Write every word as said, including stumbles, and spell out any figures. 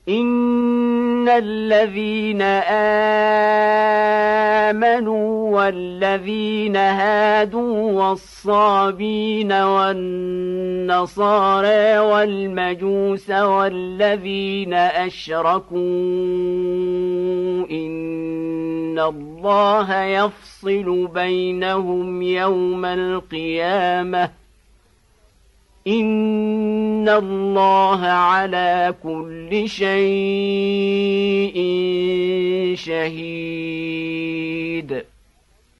إن الذين آمنوا والذين هادوا والصابين والنصارى والمجوس والذين أشركوا إن الله يفصل بينهم يوم القيامة إن الله على كل شيء شهيد.